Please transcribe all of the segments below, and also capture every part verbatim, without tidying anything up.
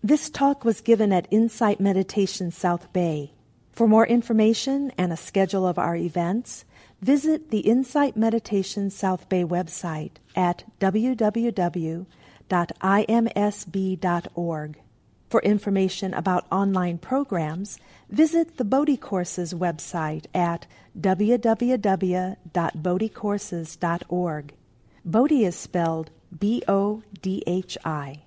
This talk was given at Insight Meditation South Bay. For more information and a schedule of our events, visit the Insight Meditation South Bay website at w w w dot i m s b dot org. For information about online programs, visit the Bodhi Courses website at w w w dot bodhi courses dot org. Bodhi is spelled B O D H I.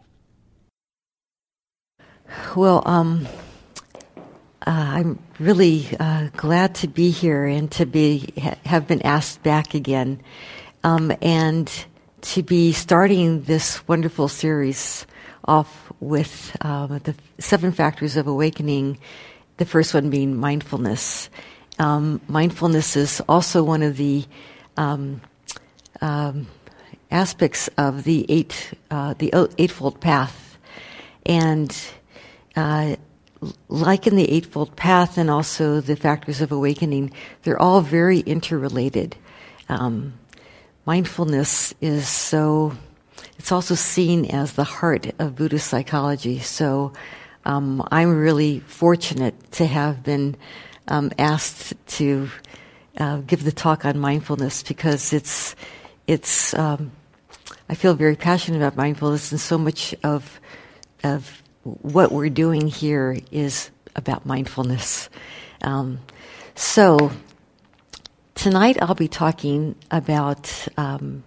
Well, um, uh, I'm really uh, glad to be here and to be ha- have been asked back again, um, and to be starting this wonderful series off with uh, the seven factors of awakening. The first one being mindfulness. Um, mindfulness is also one of the um, um, aspects of the eight uh, the Eightfold Path, and Uh, like in the Eightfold Path and also the factors of awakening, they're all very interrelated. Um, mindfulness is so, it's also seen as the heart of Buddhist psychology. So um, I'm really fortunate to have been um, asked to uh, give the talk on mindfulness because it's, it's. Um, I feel very passionate about mindfulness, and so much of of what we're doing here is about mindfulness. Um, so tonight I'll be talking about um,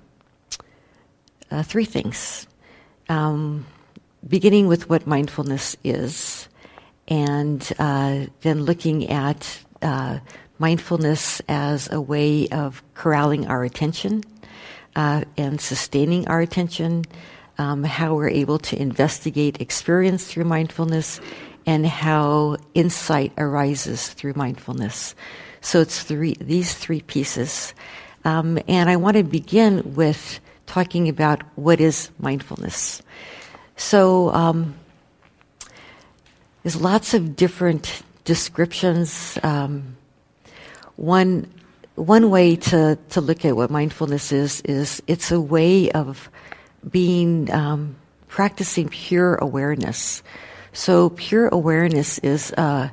uh, three things. Um, beginning with what mindfulness is, and uh, then looking at uh, mindfulness as a way of corralling our attention uh, and sustaining our attention. Um, how we're able to investigate experience through mindfulness, and how insight arises through mindfulness. So it's three, these three pieces. Um, and I want to begin with talking about what is mindfulness. So um, there's lots of different descriptions. Um, one one way to, to look at what mindfulness is, is it's a way of being um, practicing pure awareness. So pure awareness is uh,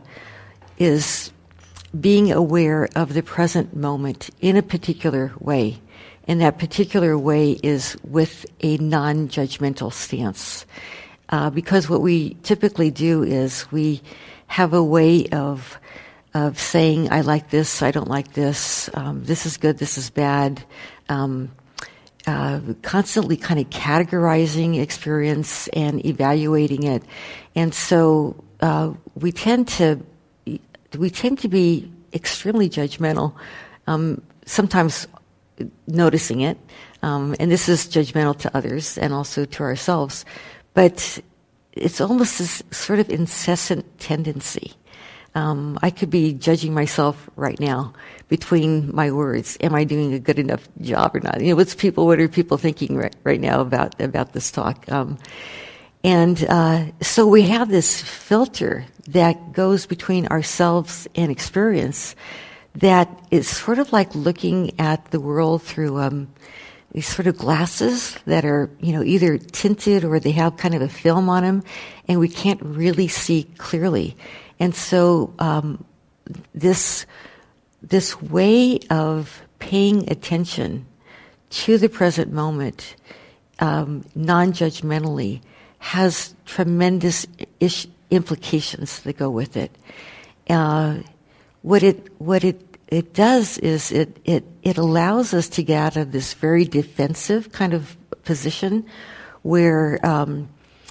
is being aware of the present moment in a particular way, and that particular way is with a non-judgmental stance. Uh, because what we typically do is we have a way of of saying, "I like this, I don't like this. Um, this is good, this is bad." Um, Uh, constantly kind of categorizing experience and evaluating it, and so uh, we tend to we tend to be extremely judgmental. Um, sometimes noticing it, um, and this is judgmental to others and also to ourselves. But it's almost this sort of incessant tendency. Um, I could be judging myself right now between my words. Am I doing a good enough job or not? You know, what's people? What are people thinking right, right now about about this talk? Um, and uh, so we have this filter that goes between ourselves and experience. That is sort of like looking at the world through um, these sort of glasses that are, you know, either tinted or they have kind of a film on them, and we can't really see clearly. And so um, this this way of paying attention to the present moment um, non-judgmentally has tremendous ish- implications that go with it. Uh, what it what it it does is it, it it allows us to get out of this very defensive kind of position where um,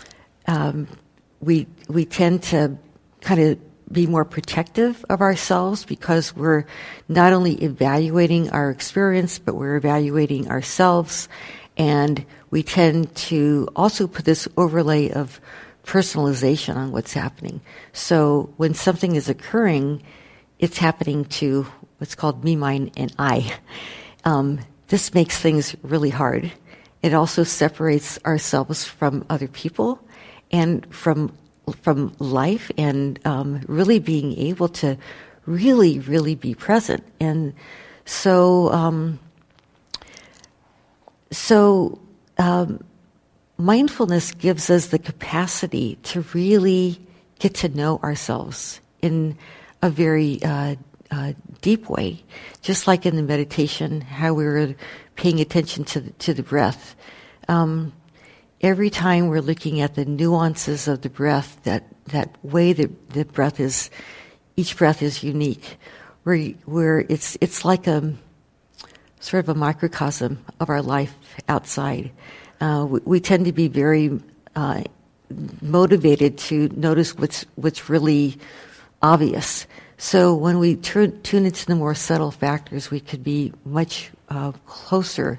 um, we we tend to kind of be more protective of ourselves because we're not only evaluating our experience, but we're evaluating ourselves, and we tend to also put this overlay of personalization on what's happening. So when something is occurring, it's happening to what's called me, mine, and I. Um, this makes things really hard. It also separates ourselves from other people and from from life, and um, really being able to really, really be present. And so, um, so um, mindfulness gives us the capacity to really get to know ourselves in a very uh, uh, deep way, just like in the meditation, how we were paying attention to the, to the breath. Um, every time we're looking at the nuances of the breath, that, that way that the breath is, each breath is unique, where, where it's, it's like a sort of a microcosm of our life outside. Uh, we, we tend to be very uh, motivated to notice what's what's really obvious. So when we turn, tune into the more subtle factors, we could be much uh, closer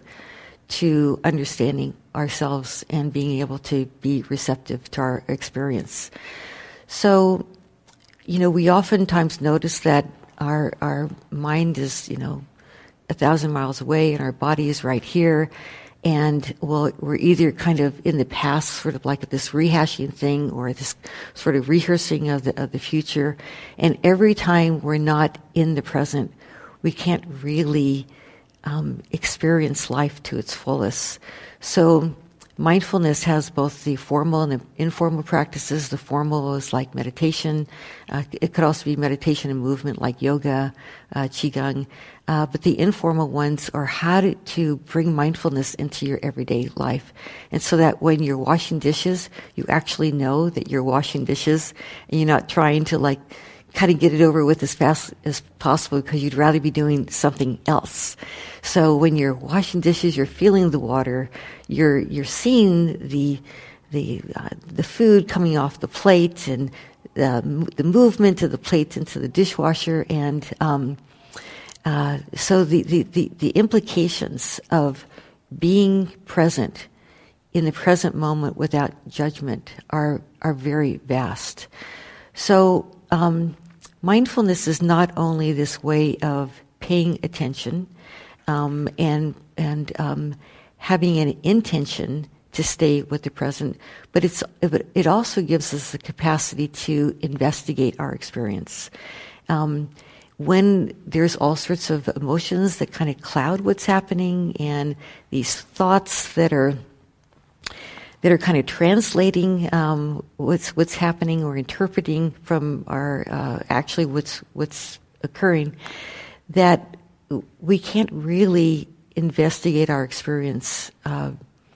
to understanding ourselves and being able to be receptive to our experience. So, you know, we oftentimes notice that our our mind is, you know, a thousand miles away and our body is right here. And well, we're either kind of in the past, sort of like this rehashing thing, or this sort of rehearsing of the of the future. And every time we're not in the present, we can't really um, experience life to its fullest. So mindfulness has both the formal and the informal practices. The formal is like meditation. Uh, it could also be meditation and movement, like yoga, uh, qigong. Uh, but the informal ones are how to, to bring mindfulness into your everyday life. And so that when you're washing dishes, you actually know that you're washing dishes and you're not trying to like kind of get it over with as fast as possible because you'd rather be doing something else. So when you're washing dishes, you're feeling the water, you're, you're seeing the, the, uh, the food coming off the plate and uh, the movement of the plate into the dishwasher and, um, Uh, so the, the, the, the implications of being present in the present moment without judgment are are very vast. So um, mindfulness is not only this way of paying attention um, and and um, having an intention to stay with the present, but it's it also gives us the capacity to investigate our experience. Um, When there's all sorts of emotions that kind of cloud what's happening, and these thoughts that are that are kind of translating um, what's what's happening or interpreting from our uh, actually what's what's occurring, that we can't really investigate our experience uh,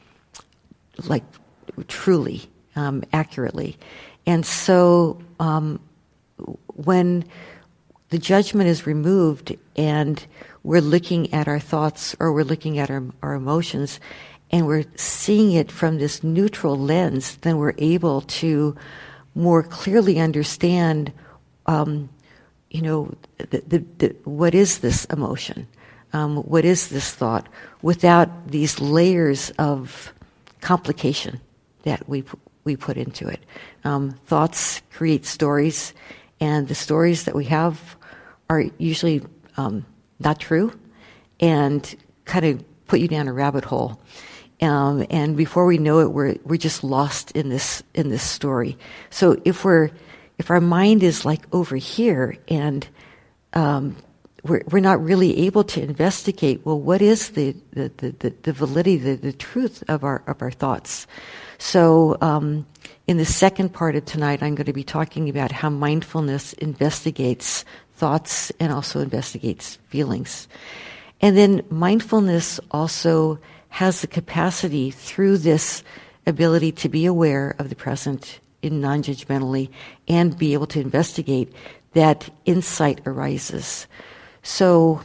like truly um, accurately, and so um, when the judgment is removed and we're looking at our thoughts or we're looking at our, our emotions and we're seeing it from this neutral lens, then we're able to more clearly understand, um, you know, the, the, the, what is this emotion? Um, what is this thought? Without these layers of complication that we we put into it. Um, thoughts create stories, and the stories that we have are usually um, not true and kind of put you down a rabbit hole. Um, and before we know it, we're we're just lost in this in this story. So if we're if our mind is like over here and um, we're we're not really able to investigate, well, what is the the the, the validity, the, the truth of our of our thoughts? So um, in the second part of tonight, I'm going to be talking about how mindfulness investigates thoughts and also investigates feelings. And then mindfulness also has the capacity through this ability to be aware of the present in non-judgmentally and be able to investigate that insight arises. So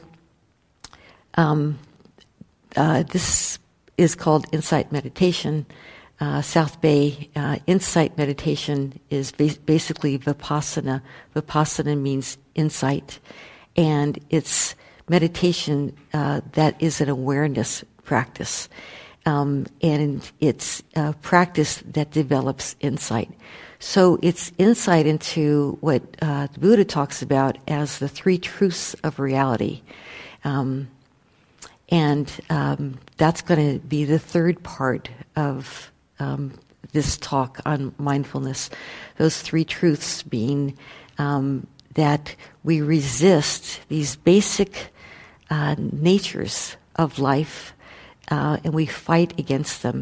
um, uh, this is called insight meditation. Uh, South Bay uh, insight meditation is ba- basically Vipassana. Vipassana means insight, and it's meditation uh, that is an awareness practice, um, and it's a practice that develops insight. So it's insight into what uh, the Buddha talks about as the three truths of reality. Um, and um, that's going to be the third part of um, this talk on mindfulness. Those three truths being um, that we resist these basic uh, natures of life, uh, and we fight against them.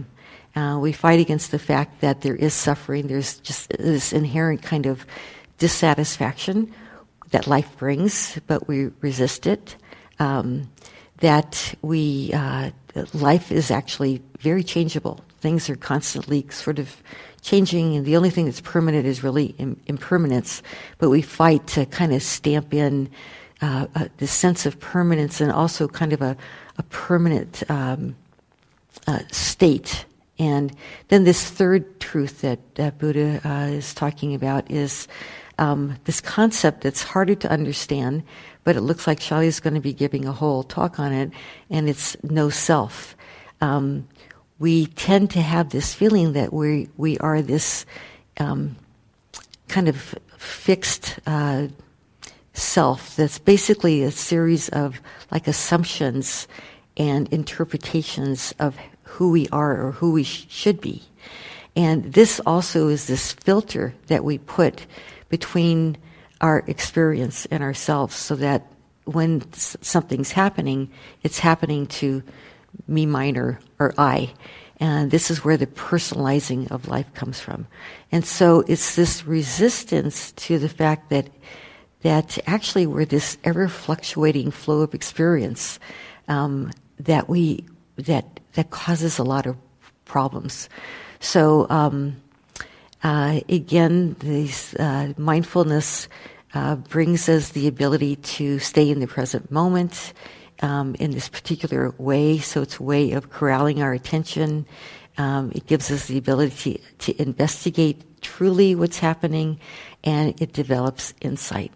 Uh, we fight against the fact that there is suffering. There's just this inherent kind of dissatisfaction that life brings, but we resist it. Um, that we uh, life is actually very changeable. Things are constantly sort of changing, and the only thing that's permanent is really im- impermanence. But we fight to kind of stamp in uh, uh, this sense of permanence and also kind of a, a permanent um, uh, state. And then this third truth that uh, Buddha uh, is talking about is um, this concept that's harder to understand, but it looks like Shali is going to be giving a whole talk on it, and it's no self. Um, we tend to have this feeling that we we are this um, kind of fixed uh, self that's basically a series of like assumptions and interpretations of who we are or who we sh- should be. And this also is this filter that we put between our experience and ourselves, so that when s- something's happening, it's happening to me, mine, or, or I. And this is where the personalizing of life comes from. And so it's this resistance to the fact that that actually we're this ever-fluctuating flow of experience um, that we that that causes a lot of problems. So um, uh, again, this uh, mindfulness uh, brings us the ability to stay in the present moment um, in this particular way. So it's a way of corralling our attention. Um, it gives us the ability to, to investigate truly what's happening, and it develops insight.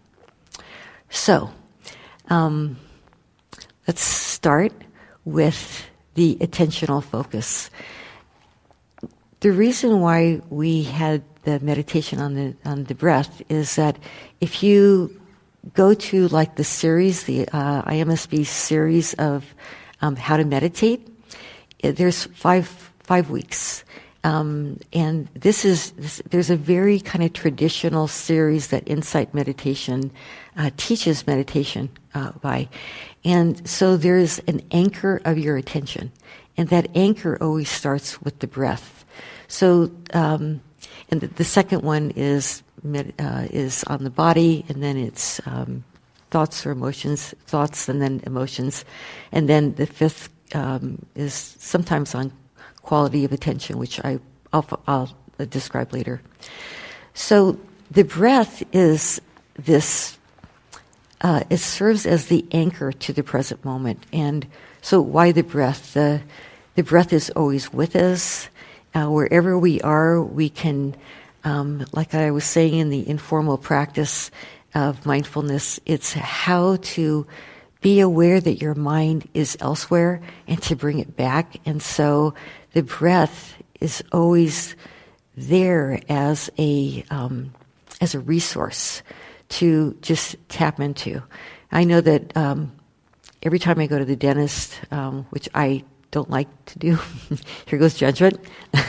So um, let's start with the attentional focus. The reason why we had the meditation on the on the breath is that if you go to like the series, the uh, I M S B series of um, how to meditate, there's five five weeks, um, and this is this, there's a very kind of traditional series that Insight Meditation uh, teaches meditation uh, by. And so there's an anchor of your attention, and that anchor always starts with the breath. So, um, and the, the second one is med, uh, is on the body, and then it's um, thoughts or emotions, thoughts and then emotions, and then the fifth um, is sometimes on quality of attention, which I, I'll, I'll describe later. So the breath is this. Uh, it serves as the anchor to the present moment. And so why the breath? The, the breath is always with us. Uh, wherever we are, we can, um, like I was saying in the informal practice of mindfulness, it's how to be aware that your mind is elsewhere and to bring it back. And so the breath is always there as a um, as a resource to just tap into. I know that um, every time I go to the dentist, um, which I don't like to do, here goes judgment.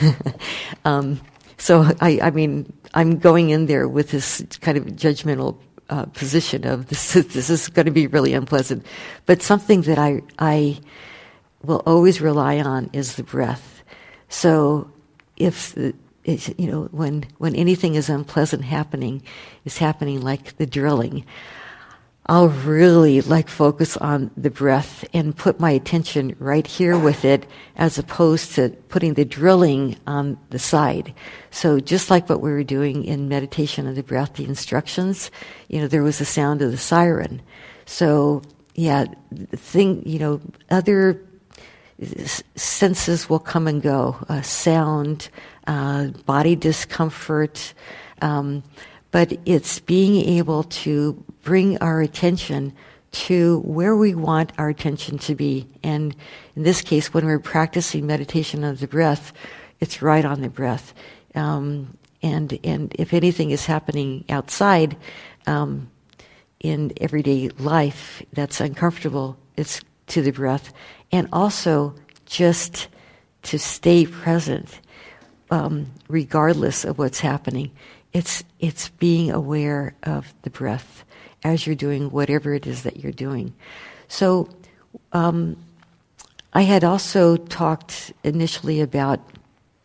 um, so I, I mean, I'm going in there with this kind of judgmental uh, position of this. This is going to be really unpleasant, but something that I I will always rely on is the breath. So if the It's, you know, when, when anything is unpleasant happening, is happening like the drilling, I'll really like focus on the breath and put my attention right here with it, as opposed to putting the drilling on the side. So just like what we were doing in meditation of the breath, the instructions, you know, there was the sound of the siren. So yeah, the thing, you know, other senses will come and go, uh, sound, uh, body discomfort, um, but it's being able to bring our attention to where we want our attention to be. And in this case, when we're practicing meditation of the breath, it's right on the breath. Um, and and if anything is happening outside um, in everyday life that's uncomfortable, it's to the breath. And also just to stay present, um, regardless of what's happening. It's it's being aware of the breath as you're doing whatever it is that you're doing. So um, I had also talked initially about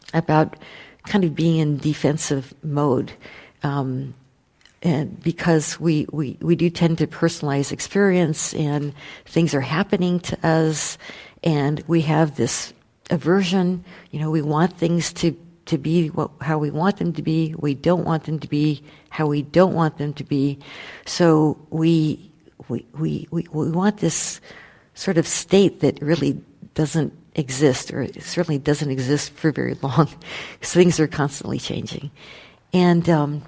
about kind of being in defensive mode. Um, and because we, we, we do tend to personalize experience, and things are happening to us, and we have this aversion. You know, we want things to, to be what, how we want them to be. We don't want them to be how we don't want them to be. So we, we, we, we, we want this sort of state that really doesn't exist, or it certainly doesn't exist for very long, because things are constantly changing. And um,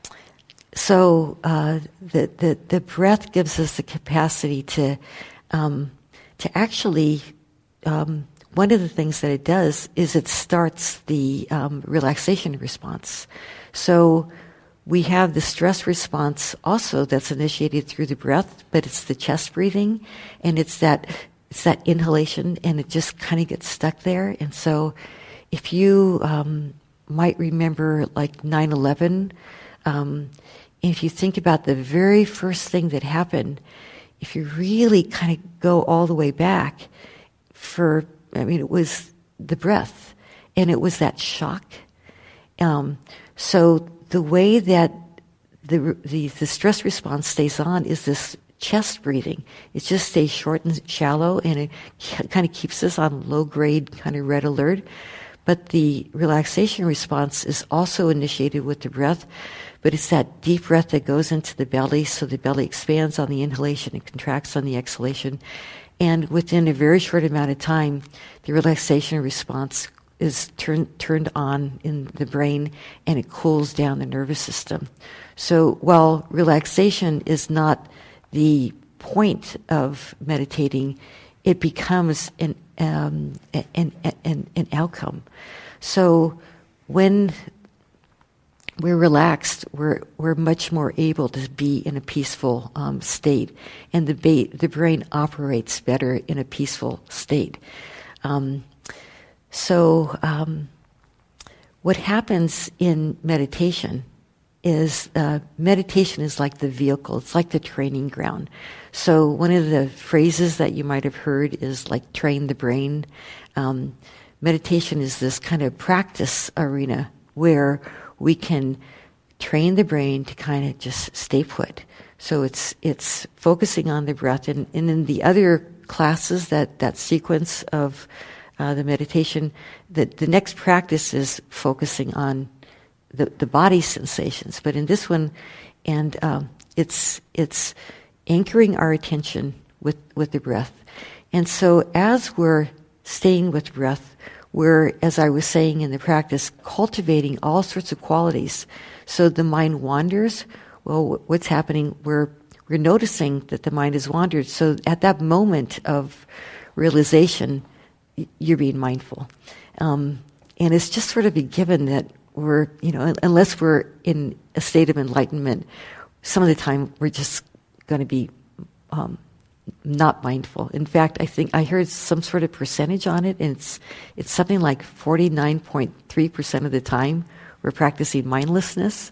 so uh, the, the the breath gives us the capacity to um, to actually. Um, one of the things that it does is it starts the um, relaxation response. So we have the stress response also that's initiated through the breath, but it's the chest breathing, and it's that. It's that inhalation, and it just kind of gets stuck there. And so if you um, might remember like nine eleven, um, if you think about the very first thing that happened, if you really kind of go all the way back for, I mean, it was the breath, and it was that shock. Um, so the way that the, the, the stress response stays on is this chest breathing. It just stays short and shallow, and it kind of keeps us on low grade, kind of red alert. But the relaxation response is also initiated with the breath, but it's that deep breath that goes into the belly, so the belly expands on the inhalation and contracts on the exhalation. And within a very short amount of time, the relaxation response is turned turned on in the brain, and it cools down the nervous system. So while relaxation is not the point of meditating, it becomes an um, an, an an outcome. So when we're relaxed, we're we're much more able to be in a peaceful um, state, and the ba- the brain operates better in a peaceful state. Um, so um, what happens in meditation is uh, meditation is like the vehicle. It's like the training ground. So one of the phrases that you might have heard is like train the brain. Um, meditation is this kind of practice arena where we can train the brain to kind of just stay put. So it's it's focusing on the breath. And, and in the other classes, that, that sequence of uh, the meditation, the, the next practice is focusing on the, the body sensations. But in this one, and um, it's it's anchoring our attention with, with the breath. And so as we're staying with breath, we're, as I was saying in the practice, cultivating all sorts of qualities. So the mind wanders. Well, what's happening? We're we're noticing that the mind has wandered. So at that moment of realization, you're being mindful. Um, and it's just sort of a given that we're, you know, unless we're in a state of enlightenment, some of the time we're just going to be um, not mindful. In fact, I think I heard some sort of percentage on it, and it's it's something like forty-nine point three percent of the time we're practicing mindlessness.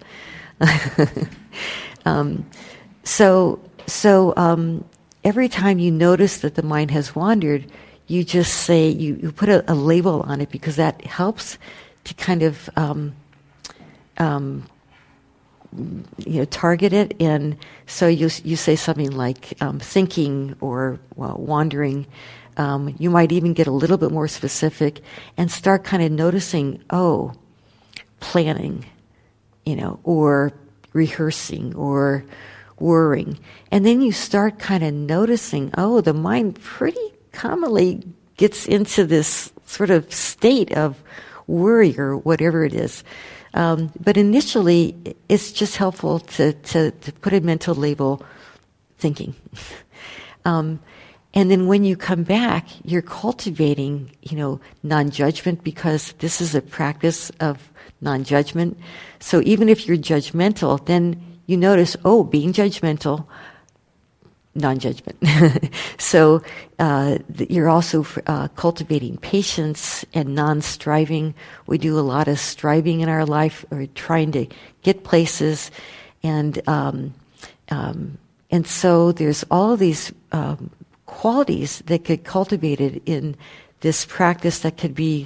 um, so so um, every time you notice that the mind has wandered, you just say, you, you put a, a label on it, because that helps to kind of um, um, you know, target it. And so you you say something like um, thinking or well, wandering. Um, you might even get a little bit more specific and start kind of noticing, oh, planning, you know, or rehearsing or worrying. And then you start kind of noticing, oh, the mind pretty commonly gets into this sort of state of worry or whatever it is. Um, but initially, it's just helpful to, to, to put a mental label, thinking. um, and then when you come back, you're cultivating, you know, non-judgment, because this is a practice of non-judgment. So even if you're judgmental, then you notice, oh, being judgmental, non-judgment. So uh, you're also uh, cultivating patience and non-striving. We do a lot of striving in our life, or trying to get places, and um, um, and so there's all of these um, qualities that get cultivated in this practice that could be,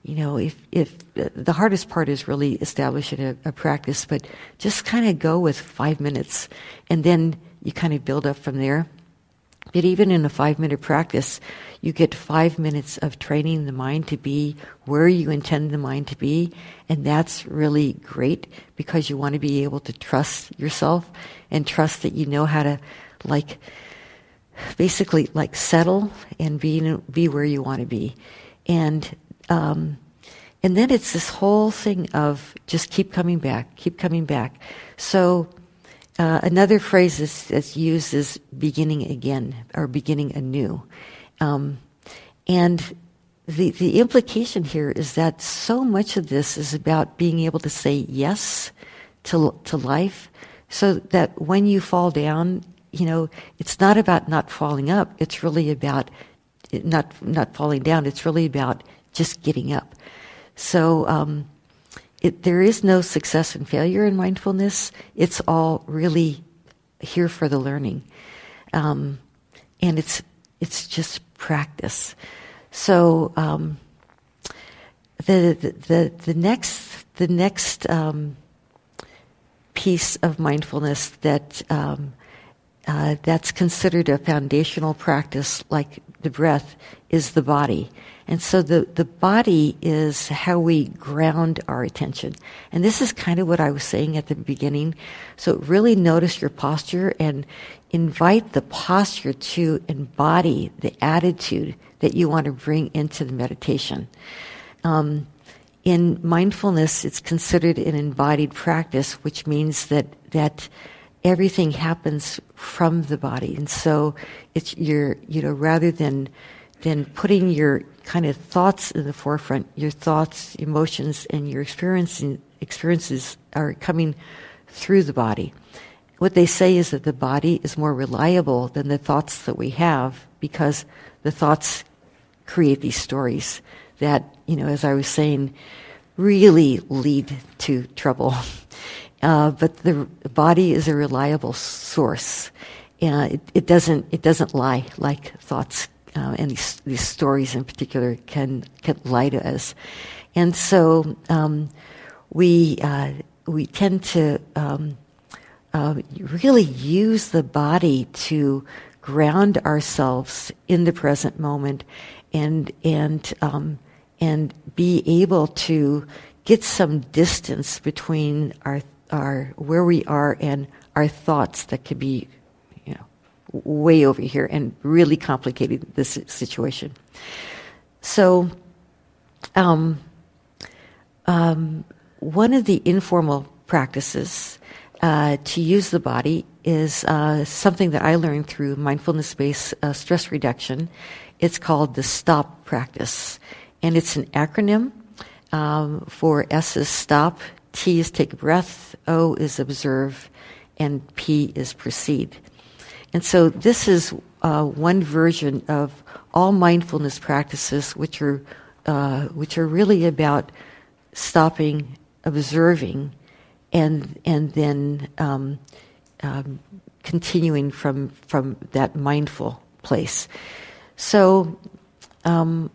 you know, if, if the hardest part is really establishing a, a practice, but just kind of go with five minutes and then you kind of build up from there. But even in a five minute practice, you get five minutes of training the mind to be where you intend the mind to be. And that's really great because you want to be able to trust yourself and trust that you know how to, like, basically like settle and be, be where you want to be. And, um, and then it's this whole thing of just keep coming back, keep coming back. So, Uh, another phrase that's, that's used is beginning again or beginning anew. Um, and the, the implication here is that so much of this is about being able to say yes to, to life so that when you fall down, you know, it's not about not falling up. It's really about not, not falling down. It's really about just getting up. So, um, It, there is no success and failure in mindfulness. It's all really here for the learning, um, and it's it's just practice. So um, the, the the the next the next um, piece of mindfulness that um, uh, that's considered a foundational practice, like the breath, is the body. And so the, the body is how we ground our attention. And this is kind of what I was saying at the beginning. So really notice your posture and invite the posture to embody the attitude that you want to bring into the meditation. Um, in mindfulness, it's considered an embodied practice, which means that, that everything happens from the body. And so it's you're, you know, rather than than putting your kind of thoughts in the forefront, your thoughts, emotions, and your experiencing, experiences are coming through the body. What they say is that the body is more reliable than the thoughts that we have because the thoughts create these stories that, you know, as I was saying, really lead to trouble. Uh, but the body is a reliable source. Uh, it, it doesn't it doesn't lie like thoughts Uh, and these, these stories in particular can can lie to us, and so um, we uh, we tend to um, uh, really use the body to ground ourselves in the present moment, and and um, and be able to get some distance between our our where we are and our thoughts that could be way over here and really complicated this situation. So, um, um, one of the informal practices uh, to use the body is uh, something that I learned through mindfulness-based uh, stress reduction. It's called the STOP practice, and it's an acronym. Um, for S is stop, T is take a breath, O is observe, and P is proceed. And so this is uh, one version of all mindfulness practices, which are uh, which are really about stopping, observing, and and then um, um, continuing from from that mindful place. So, um,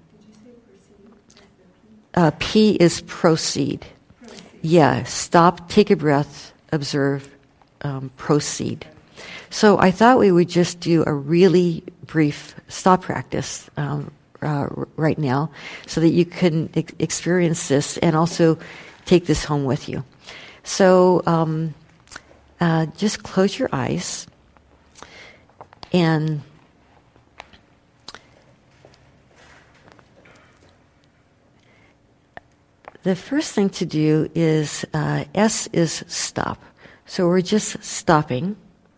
uh, P is proceed. proceed. Yeah, stop, take a breath, observe, um, proceed. So I thought we would just do a really brief stop practice um, uh, right now so that you can ex- experience this and also take this home with you. So um, uh, just close your eyes and the first thing to do is uh, S is stop. So we're just stopping.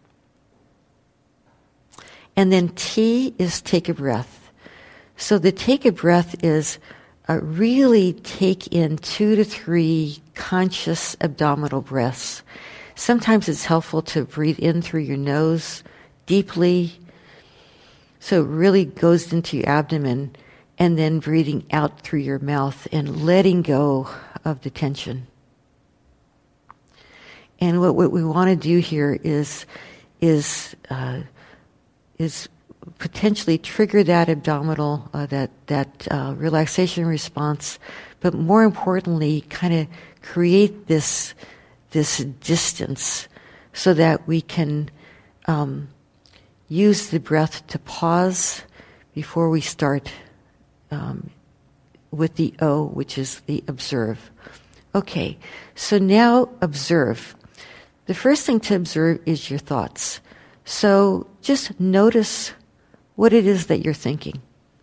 And then T is take a breath. So the take a breath is uh, really take in two to three conscious abdominal breaths. Sometimes it's helpful to breathe in through your nose deeply, so it really goes into your abdomen, and then breathing out through your mouth and letting go of the tension. And what, what we want to do here is is uh, is potentially trigger that abdominal, uh, that that uh, relaxation response, but more importantly, kind of create this this distance so that we can um, use the breath to pause before we start um, with the O, which is the observe. Okay, so now observe. The first thing to observe is your thoughts. So just notice what it is that you're thinking.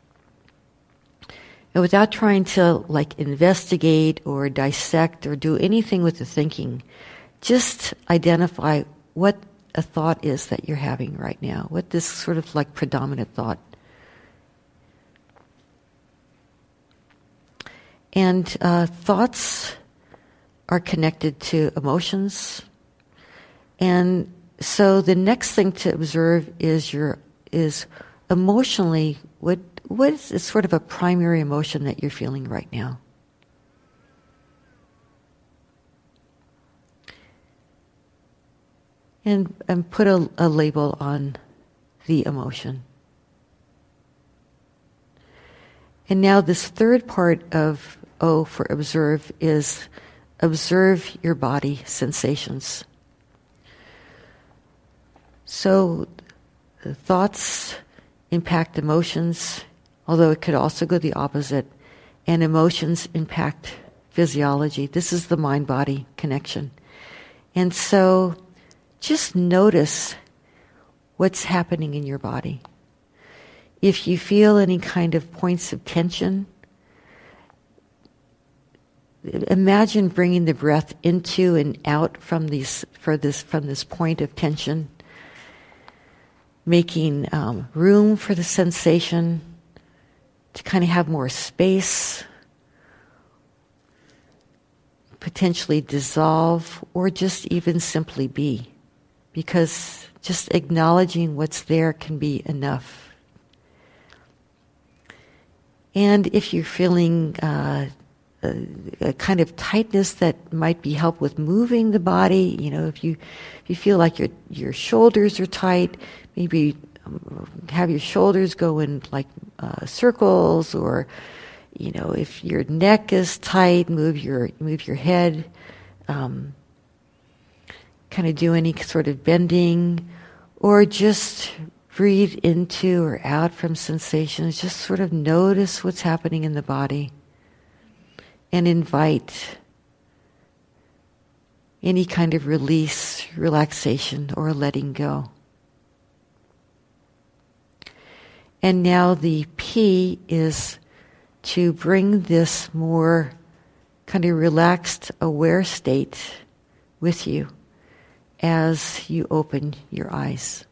And without trying to like investigate or dissect or do anything with the thinking, just identify what a thought is that you're having right now, what this sort of like predominant thought. And uh, thoughts are connected to emotions. And so the next thing to observe is your is emotionally what what is, is sort of a primary emotion that you're feeling right now. And and put a, a label on the emotion. And now this third part of O for observe is observe your body sensations. So thoughts impact emotions, although it could also go the opposite, and emotions impact physiology. This is the mind-body connection. And so just notice what's happening in your body. If you feel any kind of points of tension, imagine bringing the breath into and out from these for this from this point of tension, making um, room for the sensation to kind of have more space, potentially dissolve, or just even simply be. Because just acknowledging what's there can be enough. And if you're feeling uh, a, a kind of tightness that might be help with moving the body, you know, if you if you feel like your your shoulders are tight, maybe have your shoulders go in like uh, circles, or you know, if your neck is tight, move your move your head. Um, kind of do any sort of bending, or just breathe into or out from sensations. Just sort of notice what's happening in the body and invite any kind of release, relaxation, or letting go. And now the P is to bring this more kind of relaxed, aware state with you as you open your eyes.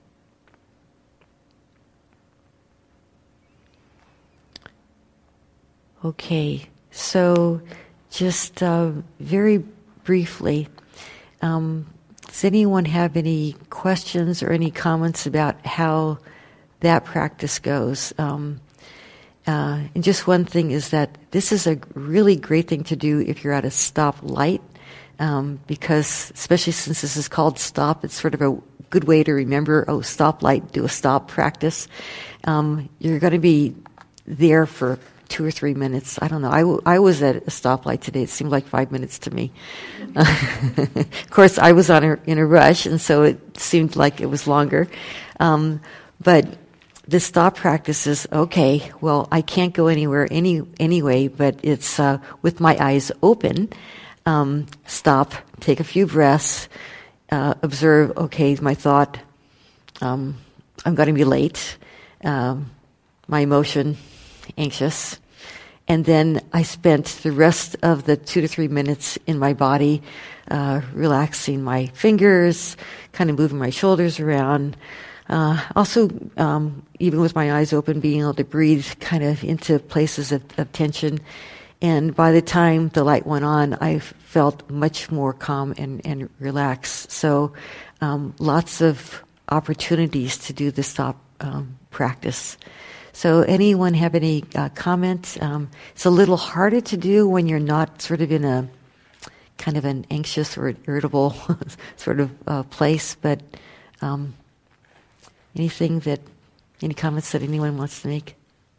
Okay, so just uh, very briefly, um, does anyone have any questions or any comments about how that practice goes? Um, uh, and just one thing is that this is a really great thing to do if you're at a stoplight. Um, because especially since this is called stop, it's sort of a good way to remember, oh, stoplight, do a stop practice. Um, you're going to be there for two or three minutes. I don't know. I, w- I was at a stoplight today. It seemed like five minutes to me. Of course, I was on a, in a rush, and so it seemed like it was longer. Um, but the stop practice is, okay, well, I can't go anywhere any anyway, but it's uh, with my eyes open. Um, stop, take a few breaths, uh, observe, okay, my thought, um, I'm going to be late, um, my emotion, anxious. And then I spent the rest of the two to three minutes in my body, uh, relaxing my fingers, kind of moving my shoulders around. Uh, also, um, even with my eyes open, being able to breathe kind of into places of, of tension. And by the time the light went on, I felt much more calm and, and relaxed. So um, lots of opportunities to do the stop um, practice. So anyone have any uh, comments? Um, it's a little harder to do when you're not sort of in a kind of an anxious or irritable sort of uh, place, but um, anything that Any comments that anyone wants to make?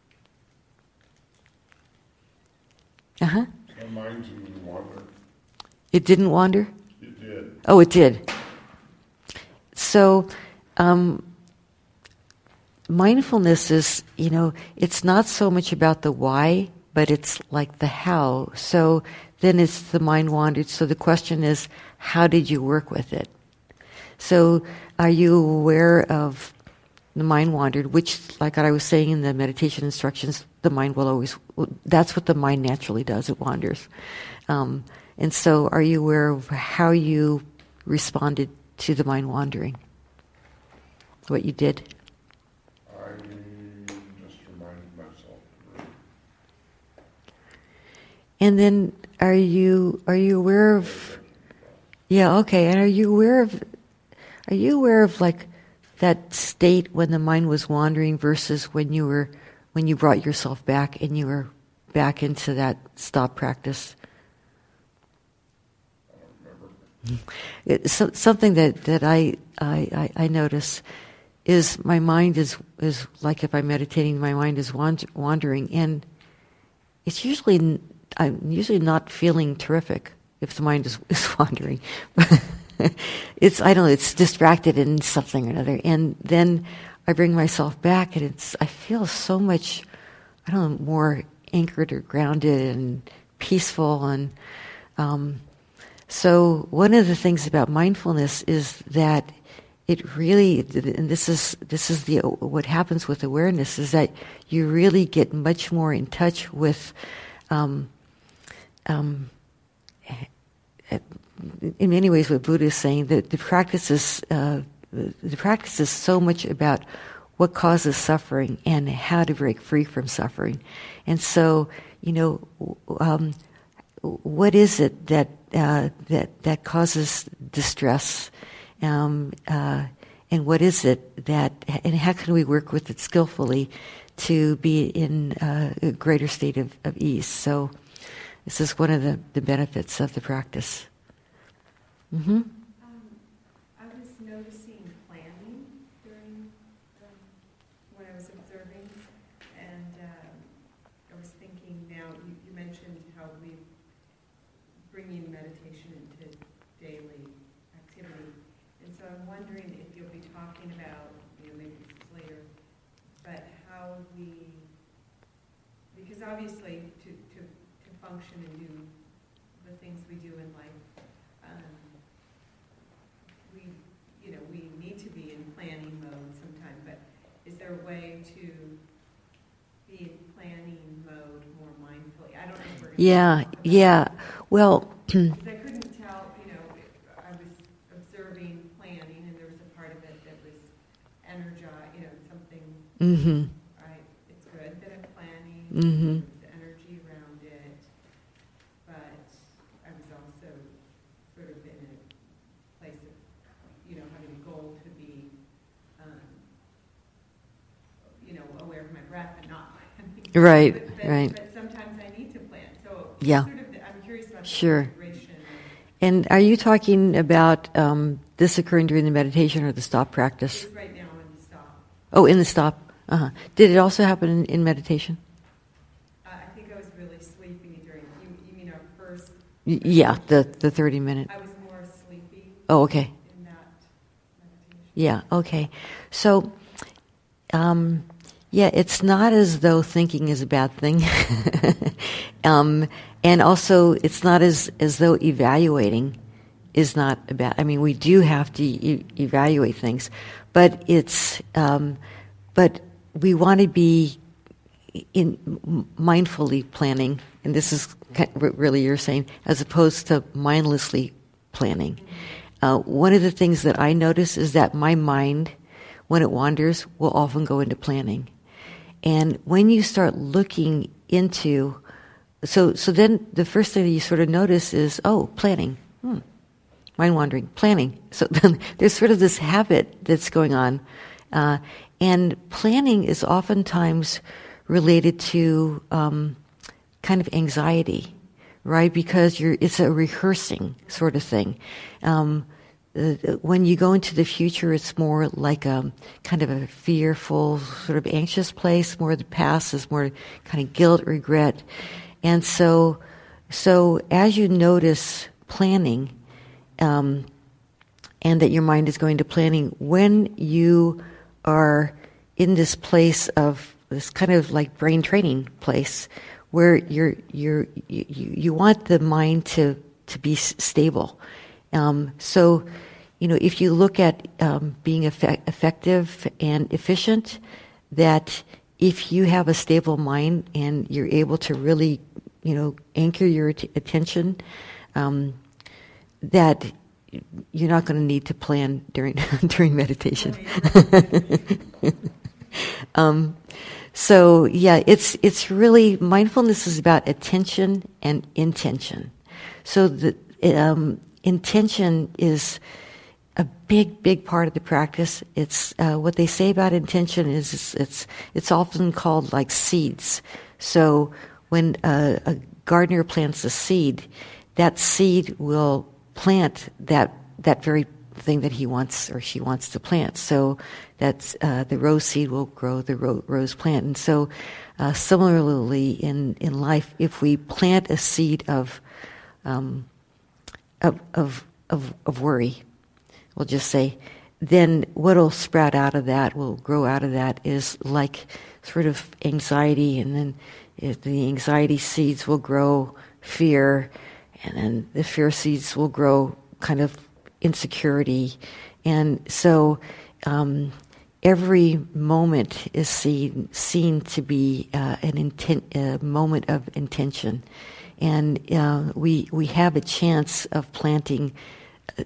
Uh-huh. My mind didn't wander. It didn't wander? It did. Oh, it did. So, um, mindfulness is, you know, it's not so much about the why, but it's like the how. So then it's the mind wandered. So the question is, how did you work with it? So are you aware of the mind wandered, which, like I was saying in the meditation instructions, the mind will always, that's what the mind naturally does, it wanders. Um, and so are you aware of how you responded to the mind wandering? What you did? I just reminded myself. And then are you, are you aware of, yeah, okay, and are you aware of, are you aware of like that state when the mind was wandering versus when you were, when you brought yourself back and you were back into that stop practice? I don't remember. It's so, something that, that I, I, I, I notice is my mind is, is like if I'm meditating, my mind is wand- wandering, and it's usually, I'm usually not feeling terrific if the mind is, is wandering. It's, I don't know, it's distracted in something or another. And then I bring myself back and it's, I feel so much, I don't know, more anchored or grounded and peaceful. And um, so one of the things about mindfulness is that it really, and this is, this is the, what happens with awareness, is that you really get much more in touch with um, um, in many ways, what Buddha is saying, that the practice is uh, the practice is so much about what causes suffering and how to break free from suffering. And so, you know, um, what is it that uh, that that causes distress, um, uh, and what is it that, and how can we work with it skillfully to be in uh, a greater state of, of ease? So, this is one of the, the benefits of the practice. Mm-hmm. Um, I was noticing planning during um, when I was observing, and um, I was thinking now, you, you mentioned how we bringing meditation into daily activity, and so I'm wondering if you'll be talking about, you know, maybe this is later, but how we, because obviously to, to, to function and do the things we do in life, um, we, you know, we need to be in planning mode sometime, but is there a way to be in planning mode more mindfully? I don't know if we're going to Yeah, talk about yeah. that. Well, Because I couldn't tell, you know, I was observing planning, and there was a part of it that was energized, you know, something, mm-hmm, right, it's good that I'm planning, mm-hmm. there's energy around it, but I was also sort of in a place of, you know, having a goal to be, um, you know, aware of my breath and not planning. Right, but, but, right. But sometimes I need to plan, so Yeah. sort of, I'm curious about Sure. the integration. And are you talking about um, this occurring during the meditation or the stop practice? It's right now in the stop. Oh, in the stop. Uh-huh. Did it also happen in, in meditation? Uh, I think I was really sleepy during, you, you mean our first? Y- yeah, the, the thirty minute. I was more sleepy Oh, okay. in that meditation. Yeah, okay. So, um, yeah, it's not as though thinking is a bad thing. um, and also, it's not as, as though evaluating is not a bad, I mean, we do have to e- evaluate things, but it's, um, but we want to be in m- mindfully planning, and this is kind of really you're saying, as opposed to mindlessly planning. Uh, one of the things that I notice is that my mind, when it wanders, will often go into planning. And when you start looking into, so so then the first thing that you sort of notice is, oh, planning, hmm. mind wandering, planning. So then there's sort of this habit that's going on. Uh, and planning is oftentimes related to um, kind of anxiety, right? Because you're, it's a rehearsing sort of thing. Um, uh, when you go into the future, it's more like a kind of a fearful, sort of anxious place. More the past is more kind of guilt, regret. And so, so as you notice planning, um, and that your mind is going to planning, when you are in this place of this kind of like brain training place, where you're you're you, you want the mind to to be s- stable. Um, so, you know, if you look at um, being effect- effective and efficient, that if you have a stable mind and you're able to really, you know, anchor your at- attention, um, that you're not going to need to plan during during meditation. um, so yeah, it's it's really mindfulness is about attention and intention. So the um, intention is a big, big part of the practice. It's uh, what they say about intention is it's it's, it's often called like seeds. So when a, a gardener plants a seed, that seed will plant that that very thing that he wants or she wants to plant. So that's uh, the rose seed will grow the ro- rose plant. And so uh, similarly in, in life, if we plant a seed of um, of, of of of worry, we'll just say, then what'll sprout out of that, will grow out of that, is like sort of anxiety, and then if the anxiety seeds will grow fear, and then the fear seeds will grow kind of insecurity. And so um, every moment is seen, seen to be uh, an intent, a moment of intention. And uh, we we have a chance of planting a,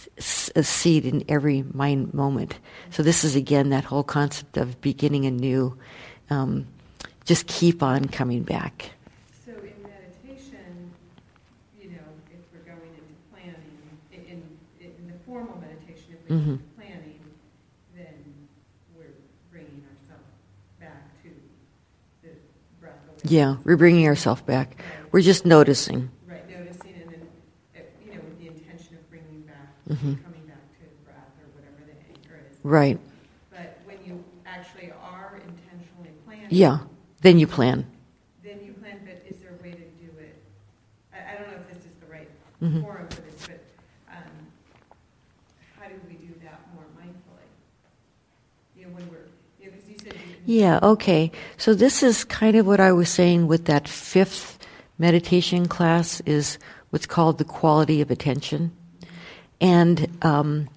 a seed in every mind moment. So this is, again, that whole concept of beginning anew. Um, just keep on coming back. So in meditation, you know, if we're going into planning, in, in, in the formal meditation, if we're Mm-hmm. into planning, then we're bringing ourselves back to the breath away. Yeah, we're bringing ourselves back. Right. We're just noticing. Right, noticing, and then, uh, you know, with the intention of bringing back, Mm-hmm. coming back to the breath or whatever the anchor is. Right. But when you actually are intentionally planning, Yeah. Then you plan. then you plan, but is there a way to do it? I, I don't know if this is the right Mhm. forum for this, but um, how do we do that more mindfully? You know, when we're, you know, because you said you can. Yeah, okay. So this is kind of what I was saying with that fifth meditation class, is what's called the quality of attention. And um,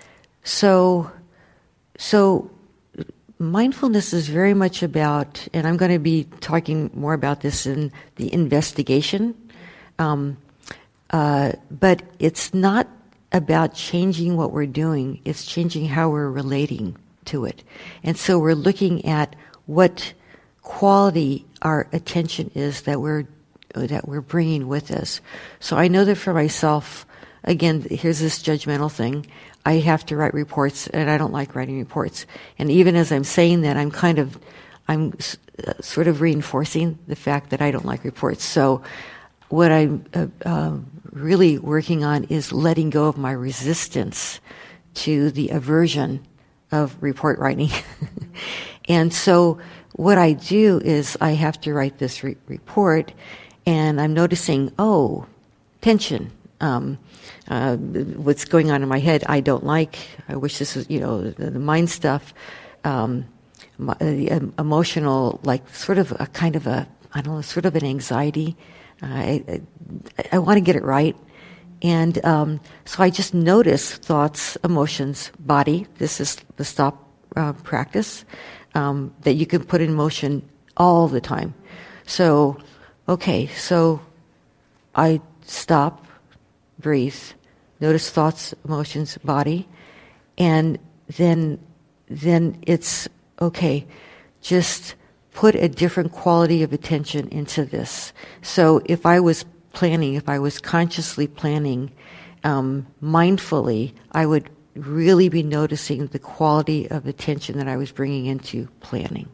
so, so mindfulness is very much about, and I'm going to be talking more about this in the investigation, um, uh, but it's not about changing what we're doing, it's changing how we're relating to it. And so we're looking at what quality our attention is that we're that we're bringing with us. So I know that for myself, again, here's this judgmental thing. I have to write reports, and I don't like writing reports. And even as I'm saying that, I'm kind of, I'm uh, sort of reinforcing the fact that I don't like reports. So what I'm uh, uh, really working on is letting go of my resistance to the aversion of report writing. And so what I do is I have to write this re- report, and I'm noticing, oh, tension. Um, uh, what's going on in my head, I don't like. I wish this was, you know, the, the mind stuff, um, my, uh, emotional, like sort of a kind of a, I don't know, sort of an anxiety. Uh, I, I, I want to get it right. And um, so I just notice thoughts, emotions, body. This is the stop uh, practice um, that you can put in motion all the time. So, okay, so I stop, breathe, notice thoughts, emotions, body, and then then it's okay, just put a different quality of attention into this. So if I was planning, if I was consciously planning um, mindfully, I would really be noticing the quality of attention that I was bringing into planning.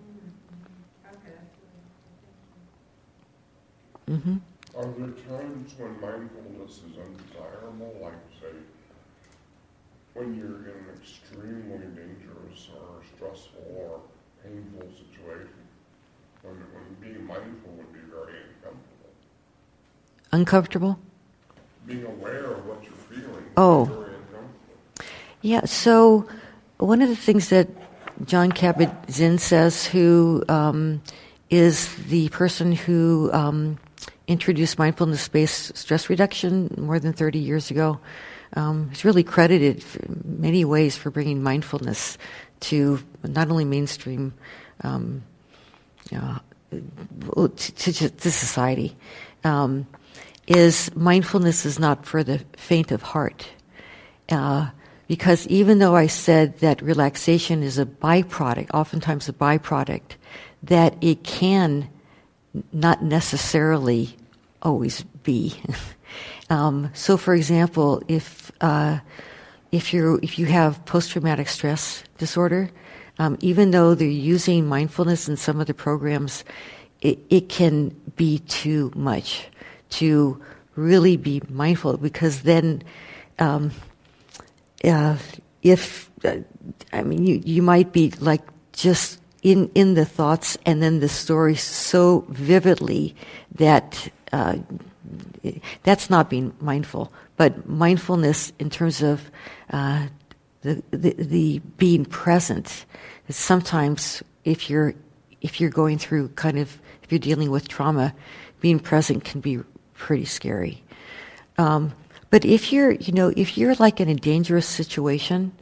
Mm-hmm. Are there times when mindfulness is undesirable, like, say, when you're in an extremely dangerous or stressful or painful situation, when, when being mindful would be very uncomfortable. Uncomfortable? Being aware of what you're feeling Oh. is very uncomfortable. Yeah, so one of the things that John Kabat-Zinn says, who um, is the person who um, introduced mindfulness-based stress reduction more than thirty years ago, um, he's really credited in many ways for bringing mindfulness to not only mainstream um, uh, to, to, to society. Um, is mindfulness is not for the faint of heart. Uh, because even though I said that relaxation is a byproduct, oftentimes a byproduct, that it can not necessarily always be. um, so, for example, if uh, if you if you have post-traumatic stress disorder, um, even though they're using mindfulness in some of the programs, it, it can be too much to really be mindful, because then um, uh, if uh, I mean you you might be like just in in the thoughts and then the story so vividly that uh, that's not being mindful. But mindfulness in terms of uh, the, the the being present, sometimes if you're if you're going through kind of if you're dealing with trauma, being present can be pretty scary. Um, but if you're, you know, if you're like in a dangerous situation,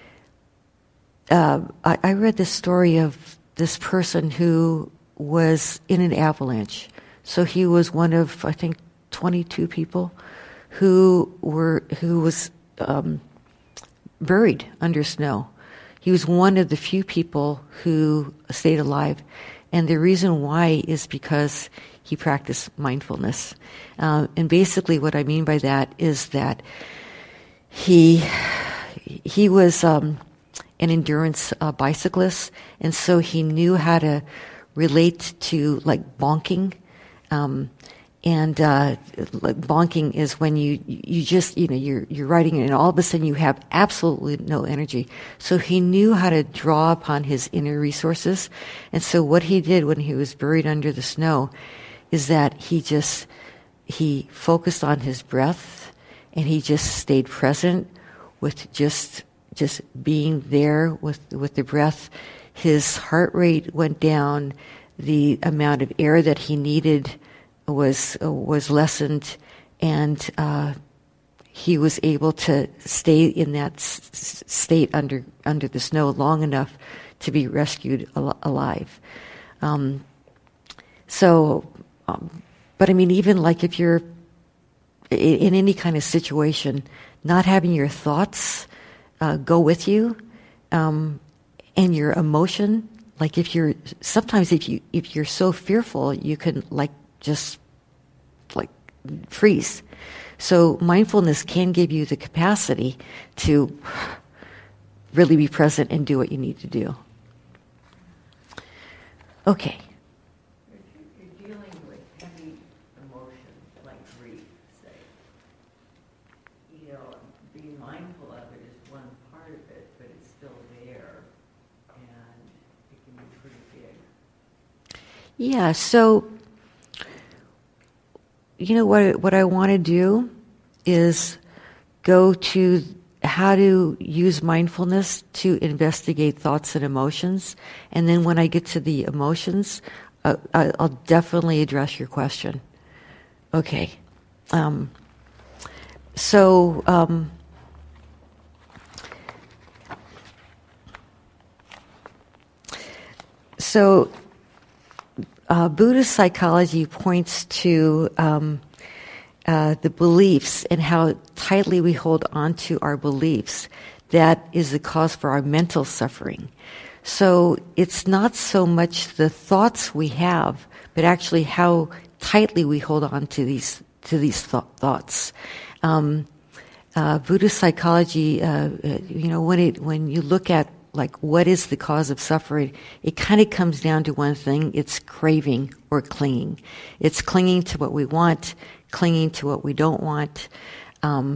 uh, I, I read this story of this person who was in an avalanche. So he was one of, I think, twenty-two people who were who was um, buried under snow. He was one of the few people who stayed alive, and the reason why is because he practiced mindfulness. Uh, and basically what I mean by that is that he he was um, an endurance uh, bicyclist, and so he knew how to relate to like bonking. Um, and uh, like bonking is when you you just, you know, you're you're riding and all of a sudden you have absolutely no energy. So he knew how to draw upon his inner resources. And so what he did when he was buried under the snow is that he just, he focused on his breath, and he just stayed present with just, just being there with, with the breath. His heart rate went down, the amount of air that he needed was, uh, was lessened, and, uh, he was able to stay in that s- state under, under the snow long enough to be rescued al- alive. Um, so, Um, but I mean, even like if you're in, in any kind of situation, not having your thoughts uh, go with you, um, and your emotion, like if you're, sometimes if you, if you're so fearful, you can like just like freeze. So mindfulness can give you the capacity to really be present and do what you need to do. Okay. Yeah, so, you know, what what I want to do is go to how to use mindfulness to investigate thoughts and emotions. And then when I get to the emotions, uh, I, I'll definitely address your question. Okay. Um, so, um, so, Uh, Buddhist psychology points to um, uh, the beliefs and how tightly we hold on to our beliefs. That is the cause for our mental suffering. So it's not so much the thoughts we have, but actually how tightly we hold on to these to these th- thoughts. Um, uh, Buddhist psychology, uh, you know, when it when you look at like what is the cause of suffering, it kind of comes down to one thing: it's craving or clinging. It's clinging to what we want, clinging to what we don't want, um,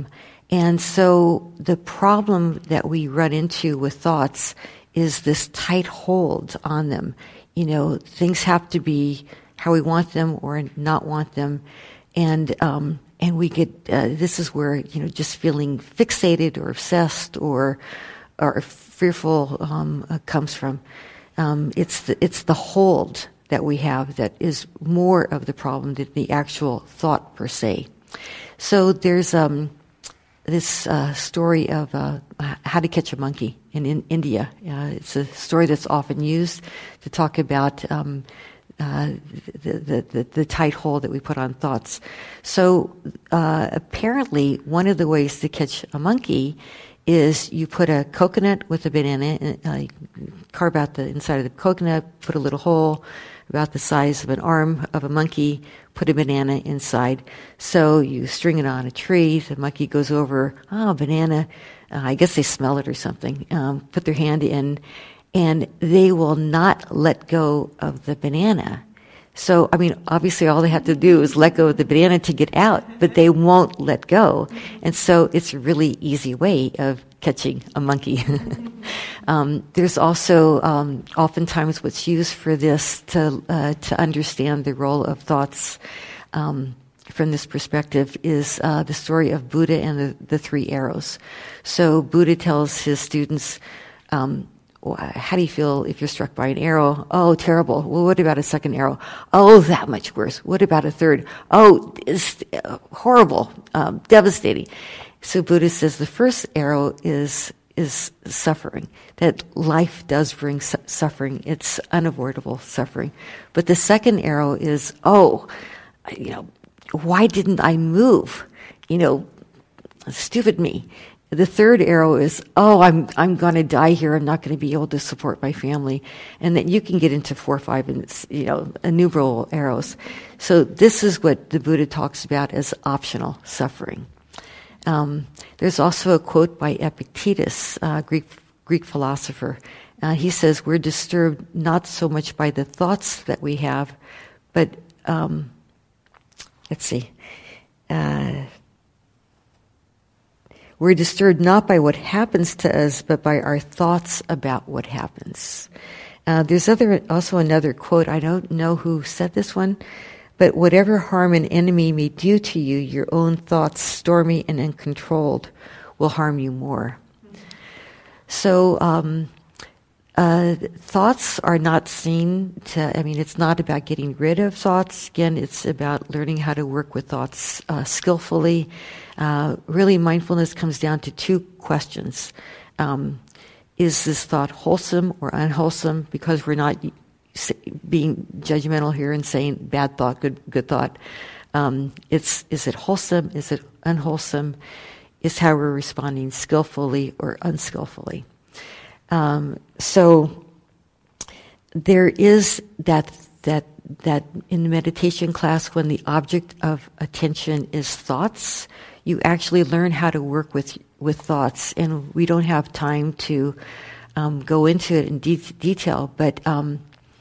And so the problem that we run into with thoughts is this tight hold on them. You know, things have to be how we want them or not want them. And um, and we get, uh, this is where, you know, just feeling fixated or obsessed or or fearful um, uh, comes from. Um, it's the, it's the hold that we have that is more of the problem than the actual thought per se. So there's um, this uh, story of uh, How to Catch a Monkey in, in India. Uh, it's a story that's often used to talk about um, uh, the, the, the, the tight hold that we put on thoughts. So uh, apparently one of the ways to catch a monkey is you put a coconut with a banana, and, uh, carve out the inside of the coconut, put a little hole about the size of an arm of a monkey, put a banana inside. So you string it on a tree, the monkey goes over, oh, banana, uh, I guess they smell it or something, um, put their hand in, and they will not let go of the banana. So, I mean, obviously all they have to do is let go of the banana to get out, but they won't let go. And so it's a really easy way of catching a monkey. um, there's also um, oftentimes what's used for this to uh, to understand the role of thoughts um, from this perspective is uh, the story of Buddha and the, the three arrows. So Buddha tells his students, um, how do you feel if you're struck by an arrow? Oh, terrible. Well, what about a second arrow? Oh, that much worse. What about a third? Oh, it's horrible, um, devastating. So Buddha says the first arrow is is suffering, that life does bring su- suffering. It's unavoidable suffering. But the second arrow is, oh, you know, why didn't I move? You know, stupid me. The third arrow is, oh, I'm I'm going to die here. I'm not going to be able to support my family. And then you can get into four, five, and you know, innumerable arrows. So this is what the Buddha talks about as optional suffering. Um, there's also a quote by Epictetus, uh, Greek Greek philosopher. Uh, he says, "We're disturbed not so much by the thoughts that we have, but um, let's see." Uh, We're disturbed not by what happens to us, but by our thoughts about what happens. Uh, there's other, also another quote. I don't know who said this one, but whatever harm an enemy may do to you, your own thoughts, stormy and uncontrolled, will harm you more. So um, uh, thoughts are not seen to, I mean, it's not about getting rid of thoughts. Again, it's about learning how to work with thoughts uh, skillfully. Uh, really, mindfulness comes down to two questions. Um, is this thought wholesome or unwholesome? Because we're not being judgmental here and saying bad thought, good good thought. Um, it's is it wholesome? Is it unwholesome? Is how we're responding skillfully or unskillfully. Um, so there is that that that in the meditation class when the object of attention is thoughts, you actually learn how to work with with thoughts, and we don't have time to um, go into it in de- detail. But um,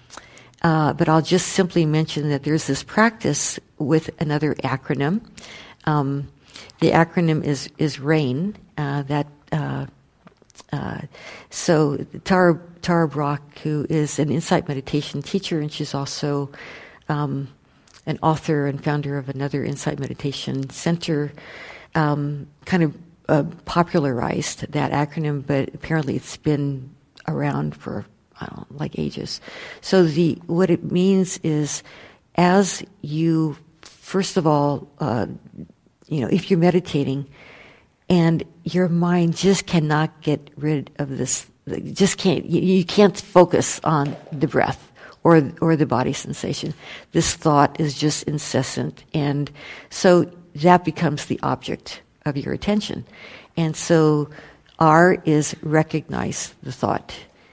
uh, but I'll just simply mention that there's this practice with another acronym. Um, the acronym is is RAIN. Uh, that uh, uh, so Tara Tara Brach, who is an insight meditation teacher, and she's also um, an author and founder of another insight meditation center. Um, kind of uh, popularized that acronym, but apparently it's been around for I don't know, like ages. So the what it means is, as you first of all, uh, you know, if you're meditating, and your mind just cannot get rid of this, just can't you, you can't focus on the breath or or the body sensation. This thought is just incessant, and so that becomes the object of your attention. And so R is recognize the thought.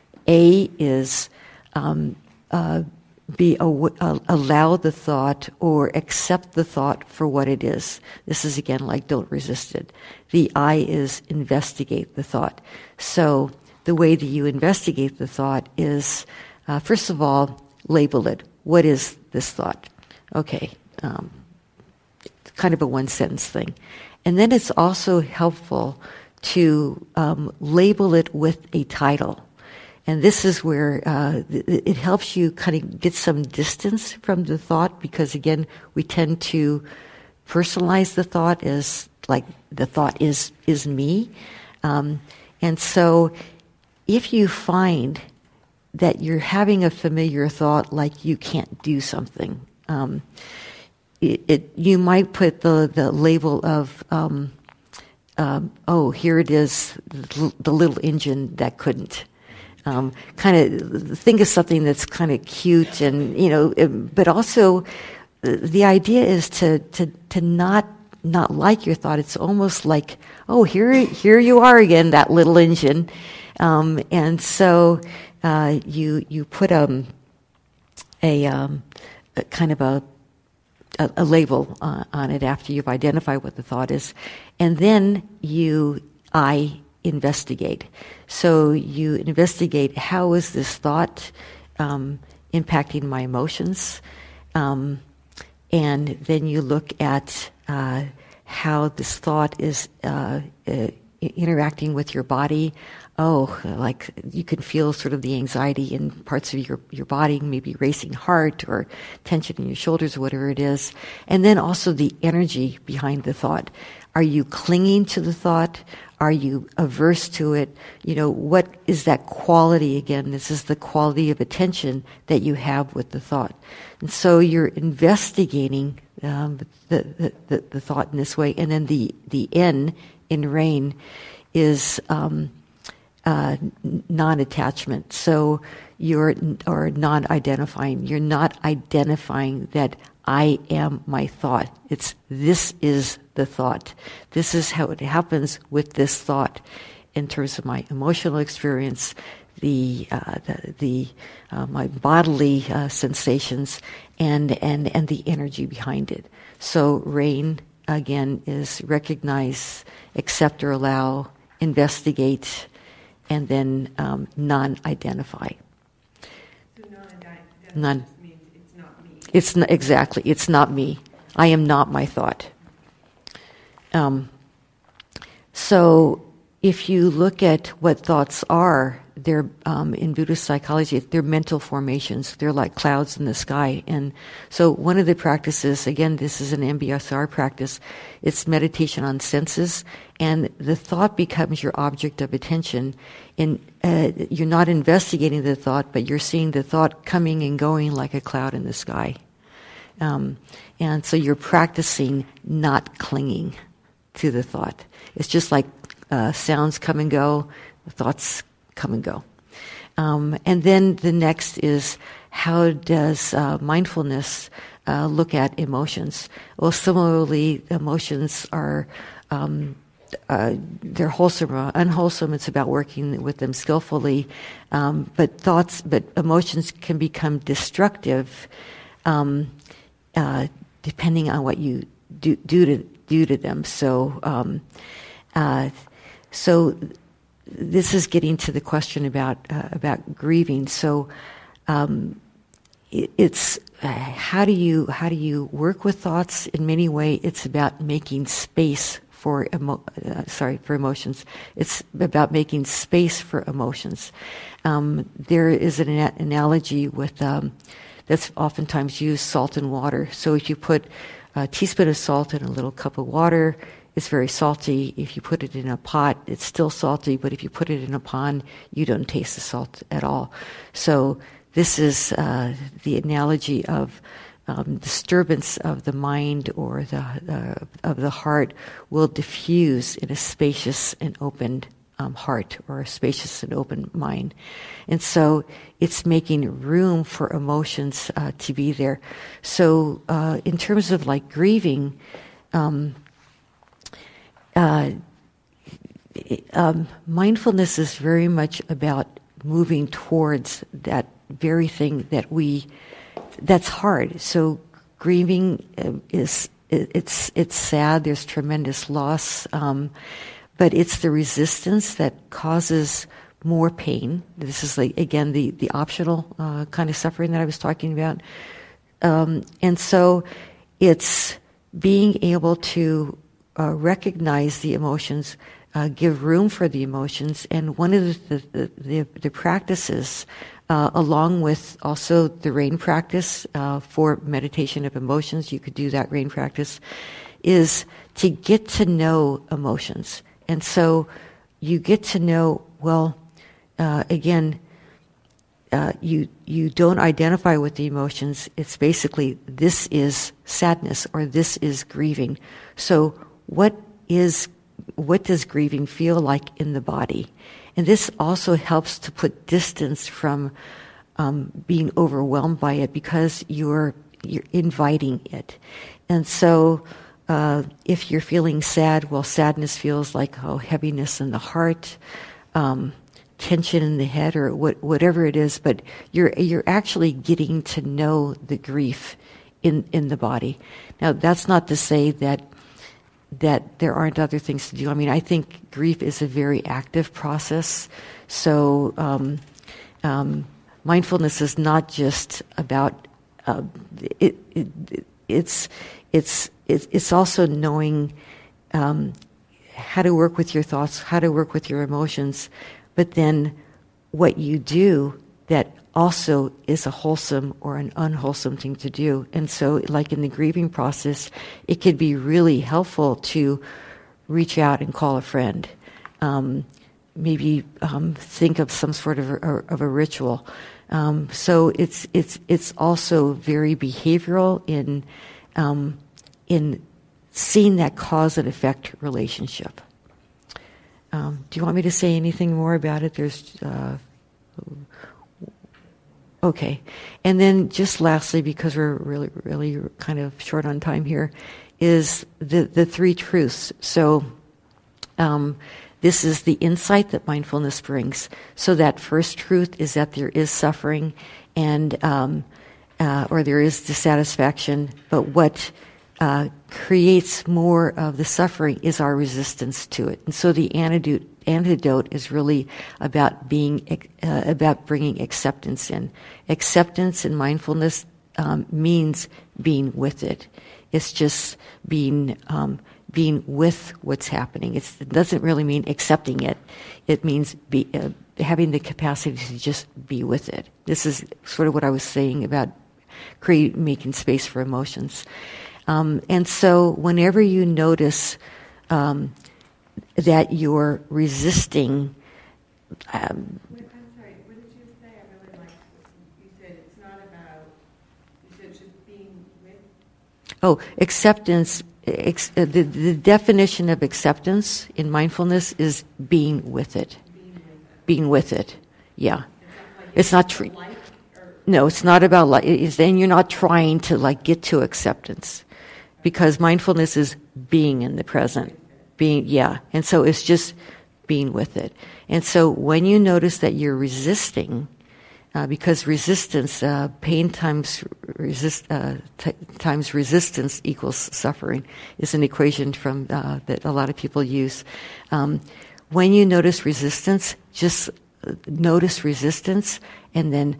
A is um, uh, be aw- uh, allow the thought or accept the thought for what it is. This is again like don't resist it. The I is investigate the thought. So the way that you investigate the thought is, uh, first of all, label it. What is this thought? Okay. Um, kind of a one-sentence thing. And then it's also helpful to um, label it with a title. And this is where uh, it helps you kind of get some distance from the thought, because again, we tend to personalize the thought as like the thought is is me. Um, and so if you find that you're having a familiar thought like you can't do something, um, it, it you might put the, the label of, um, um, oh, here it is, the, the little engine that couldn't. Um, kind of think of something that's kind of cute, and you know, but also the idea is to to to not not like your thought. It's almost like, oh, here here you are again, that little engine, um, and so uh, you you put um, a, um, a kind of a a, a label uh, on it after you've identified what the thought is, and then you I. investigate. So you investigate, how is this thought um, impacting my emotions? Um, and then you look at uh, how this thought is uh, uh, interacting with your body. Oh, like you can feel sort of the anxiety in parts of your, your body, maybe racing heart or tension in your shoulders or whatever it is. And then also the energy behind the thought. Are you clinging to the thought? Are you averse to it? You know, what is that quality again? This is the quality of attention that you have with the thought. And so you're investigating um, the, the, the thought in this way. And then the, the N in RAIN is um, uh, non-attachment. So you're, or non-identifying. You're not identifying that I am my thought. It's this is the thought. This is how it happens with this thought in terms of my emotional experience, the uh, the, the uh, my bodily uh, sensations, and, and and the energy behind it. So RAIN again is recognize, accept or allow, investigate, and then um, non-identify. So non-identify Non. means it's not me. It's not, exactly. It's not me. I am not my thought. Um, so if you look at what thoughts are, they're um, in Buddhist psychology, they're mental formations. They're like clouds in the sky. And so one of the practices, again, this is an M B S R practice, it's meditation on senses, and the thought becomes your object of attention. And uh, you're not investigating the thought, but you're seeing the thought coming and going like a cloud in the sky. Um, and so you're practicing not clinging to the thought. It's just like uh, sounds come and go, thoughts come and go. Um, and then the next is, how does uh, mindfulness uh, look at emotions? Well, similarly, emotions are um, uh, they're wholesome or unwholesome. It's about working with them skillfully. Um, but thoughts, but emotions can become destructive um, uh, depending on what you do, do to do to them. So, um, uh, so. This is getting to the question about uh, about grieving. So, um, it, it's uh, how do you how do you work with thoughts? In many ways, it's about making space for emo- uh, sorry for emotions. It's about making space for emotions. Um, there is an a- analogy with um, that's oftentimes used: salt and water. So, if you put a teaspoon of salt in a little cup of water, it's very salty. If you put it in a pot, it's still salty, but if you put it in a pond, you don't taste the salt at all. So this is uh, the analogy of um, disturbance of the mind or the uh, of the heart will diffuse in a spacious and open um, heart or a spacious and open mind. And so it's making room for emotions uh, to be there. So uh, in terms of like grieving, um, Uh, um, mindfulness is very much about moving towards that very thing that we, that's hard. So grieving uh, is, it, it's, it's sad, there's tremendous loss, um, but it's the resistance that causes more pain. This is like, again, the, the optional uh, kind of suffering that I was talking about. Um, and so it's being able to uh, recognize the emotions, uh, give room for the emotions, and one of the the, the, the practices, uh, along with also the RAIN practice uh, for meditation of emotions, you could do that RAIN practice, is to get to know emotions. And so you get to know, well, uh, again, uh, you you don't identify with the emotions. It's basically, this is sadness or this is grieving. So what is what does grieving feel like in the body? And this also helps to put distance from um, being overwhelmed by it, because you're you're inviting it. And so uh, if you're feeling sad, well, sadness feels like, oh, heaviness in the heart, um, tension in the head, or what, whatever it is. But you're you're actually getting to know the grief in in the body. Now, that's not to say that that there aren't other things to do. I mean, I think grief is a very active process. So um, um, mindfulness is not just about uh, it, it. It's it's it's it's also knowing um, how to work with your thoughts, how to work with your emotions, but then what you do that also is a wholesome or an unwholesome thing to do. And so, like in the grieving process, it could be really helpful to reach out and call a friend. Um, maybe um, think of some sort of a, of a ritual. Um, so it's it's it's also very behavioral in um, in seeing that cause and effect relationship. Um, do you want me to say anything more about it? There's. Uh, Okay. And then just lastly, because we're really, really kind of short on time here, is the, the three truths. So um, this is the insight that mindfulness brings. So that first truth is that there is suffering and um, uh, or there is dissatisfaction, but what uh, creates more of the suffering is our resistance to it. And so the antidote antidote is really about being uh, about bringing acceptance in. Acceptance in mindfulness um, means being with it. It's just being um, being with what's happening. It's, it doesn't really mean accepting it. It means be, uh, having the capacity to just be with it. This is sort of what I was saying about create, making space for emotions. Um, and so whenever you notice um, that you're resisting. Um, Wait, I'm sorry, what did you say? I really liked this. You said it's not about, you said just being with. Oh, acceptance. Ex, uh, the, the definition of acceptance in mindfulness is being with it. Being with it. Being with it. Yeah. It's not like It's not. like Tr- or no, it's not about like. It's then you're not trying to like get to acceptance, because mindfulness is being in the present. Being, yeah. And so it's just being with it. And so when you notice that you're resisting, uh, because resistance, uh, pain times resist, uh, t- times resistance equals suffering, is an equation from uh, that a lot of people use. Um, when you notice resistance, just notice resistance, and then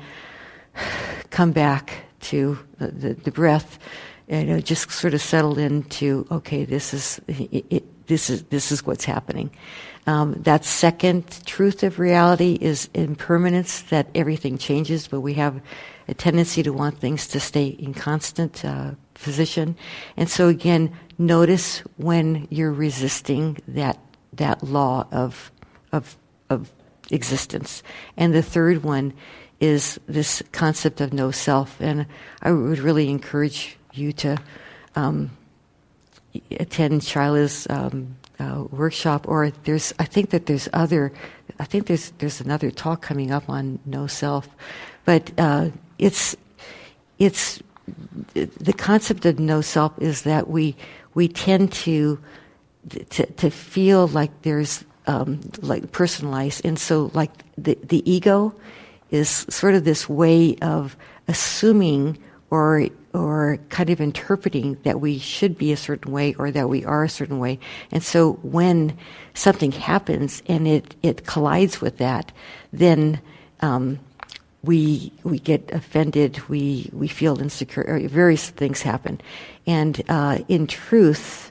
come back to the, the, the breath. You know, just sort of settle into, okay, this is it, it, this is this is what's happening. Um, that second truth of reality is impermanence, that everything changes, but we have a tendency to want things to stay in constant uh, position. And so again, notice when you're resisting that that law of of of existence. And the third one is this concept of no self. And I would really encourage you to um, attend Shyla's um, uh, workshop, or there's, I think that there's other, I think there's there's another talk coming up on no self, but uh, it's it's the concept of no self is that we we tend to to, to feel like there's um, like personalized, and so like the the ego is sort of this way of assuming or or kind of interpreting that we should be a certain way or that we are a certain way. And so when something happens and it, it collides with that, then um, we we get offended, we, we feel insecure, various things happen. And uh, in truth,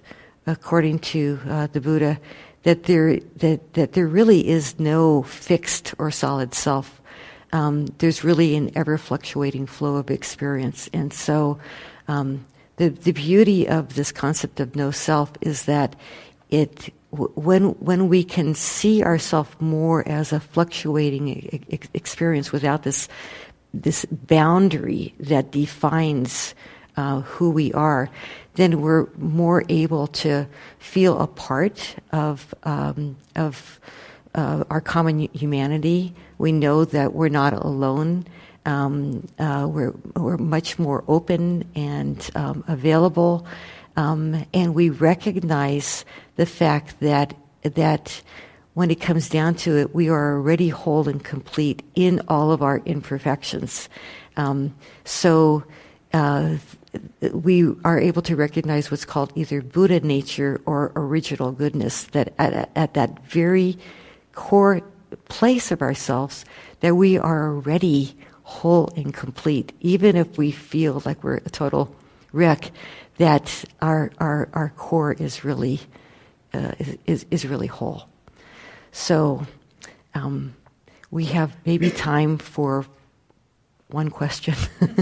according to uh, the Buddha, that there that that there really is no fixed or solid self. Um, there's really an ever fluctuating flow of experience, and so um, the the beauty of this concept of no self is that it w- when when we can see ourselves more as a fluctuating e- e- experience without this this boundary that defines uh, who we are, then we're more able to feel a part of um, of uh, our common humanity. We know that we're not alone. Um, uh, we're we're much more open and um, available, um, and we recognize the fact that that when it comes down to it, we are already whole and complete in all of our imperfections. Um, so. Uh, we are able to recognize what's called either Buddha nature or original goodness, that at, at that very core place of ourselves, that we are already whole and complete, even if we feel like we're a total wreck, that our our, our core is really uh, is, is really whole. So um, we have maybe time for one question.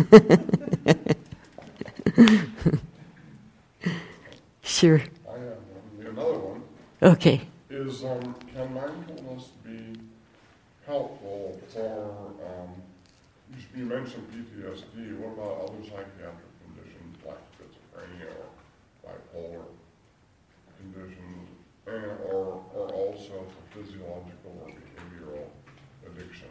Sure. I have one. Another one Okay. is, um, can mindfulness be helpful for, um, you, you mentioned P T S D, what about other psychiatric conditions like schizophrenia or bipolar conditions, and, or, or also for physiological or behavioral addictions?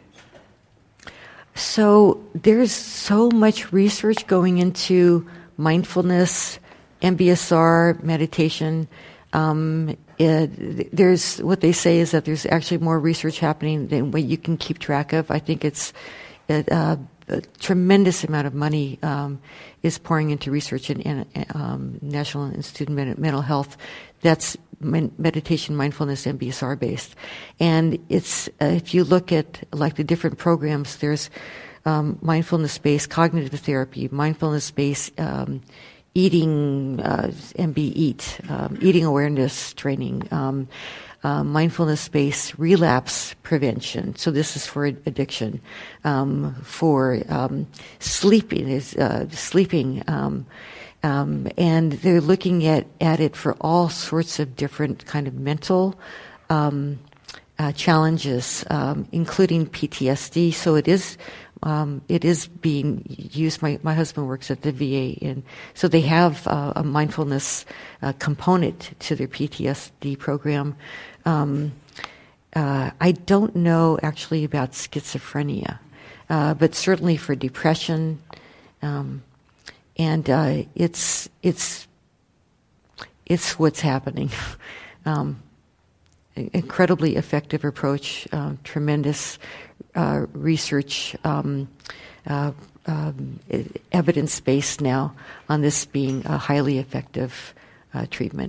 So there's so much research going into mindfulness, M B S R, meditation. Um, it, there's what they say is that there's actually more research happening than what you can keep track of. I think it's it, uh, a tremendous amount of money um, is pouring into research in, in um, National Institute of Mental Health. That's meditation, mindfulness, M B S R based, and it's uh, if you look at like the different programs, there's um, mindfulness based cognitive therapy, mindfulness based um, eating, uh, M B Eat, um, eating awareness training, um, uh, mindfulness based relapse prevention. So this is for addiction, um, for um, sleeping is uh, sleeping. Um, Um, and they're looking at, at it for all sorts of different kind of mental um, uh, challenges, um, including P T S D. So it is um, it is being used. My my husband works at the V A, and so they have uh, a mindfulness uh, component to their P T S D program. Um, uh, I don't know actually about schizophrenia, uh, but certainly for depression. Um, And uh, it's it's it's what's happening. um, incredibly effective approach, uh, tremendous uh, research, um, uh, um, evidence based now on this being a highly effective uh, treatment.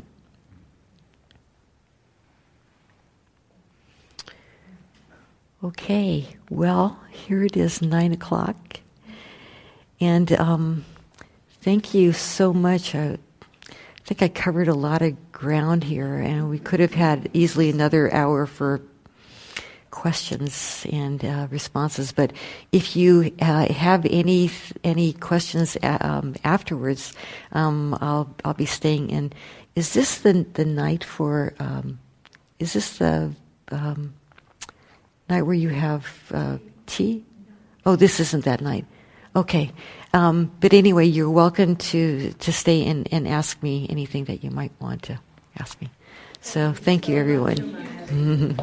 Okay, well, here it is, nine o'clock, and. Um, Thank you so much. I think I covered a lot of ground here, and we could have had easily another hour for questions and uh, responses. But if you uh, have any any questions um, afterwards, um, I'll I'll be staying in. Is this the the night for? Um, is this the um, night where you have uh, tea? Oh, this isn't that night. Okay. Um, but anyway, you're welcome to, to stay and, and ask me anything that you might want to ask me. So thank you, everyone.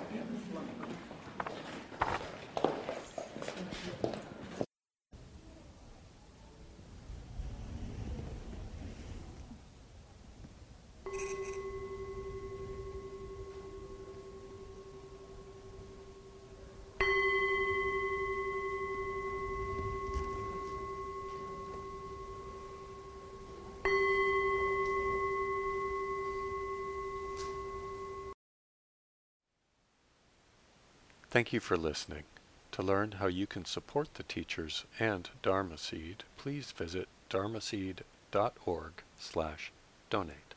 Thank you for listening. To learn how you can support the teachers and Dharma Seed, please visit dharmaseed dot org slash donate.